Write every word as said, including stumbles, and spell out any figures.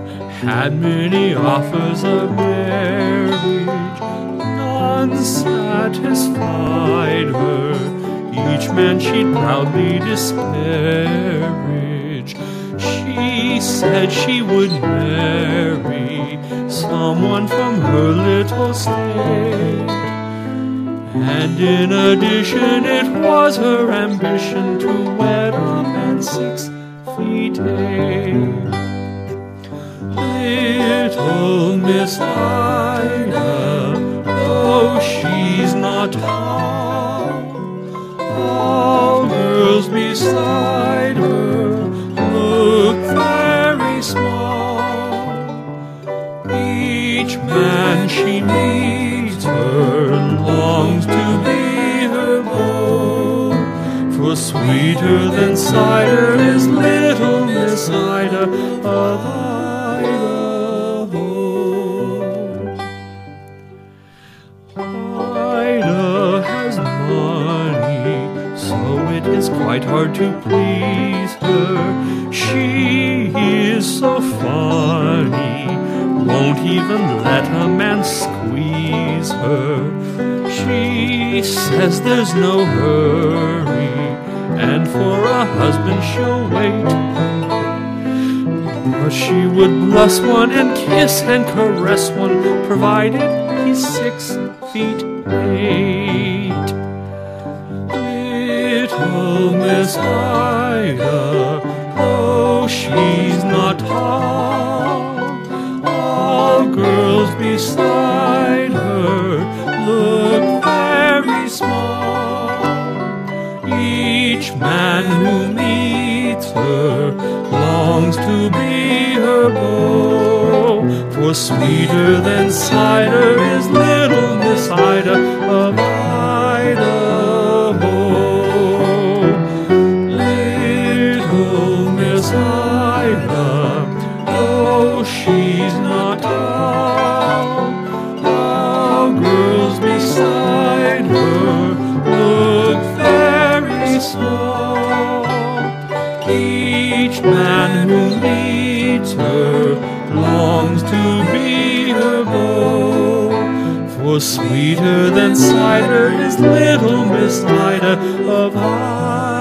had many offers of marriage, none satisfied her. Each man she'd proudly disparage. She said she would marry someone from her little state, and in addition it was her ambition to wed a man six feet eight. Little Miss Ida, though she's not tall, all girls beside her look very small. Each man she meets her longs to be her beau, for sweeter than cider is little Miss Ida of Idaho. Ida has money, so it is quite hard to please her. She is so funny, won't even let a man squeeze her. She says there's no hurry, and for a husband she'll wait. But she would bless one and kiss and caress one, provided he's six feet eight. Little Miss Ida, though she's not tall, all girls beside her look very small. Each man who meets her longs to be her beau, for sweeter than cider is little Miss Ida of Idaho. Little Miss Ida, though she's not tall, all girls beside her look very small. Each man who meets her longs to be her beau, for sweeter than cider is little Miss Ida of Idaho.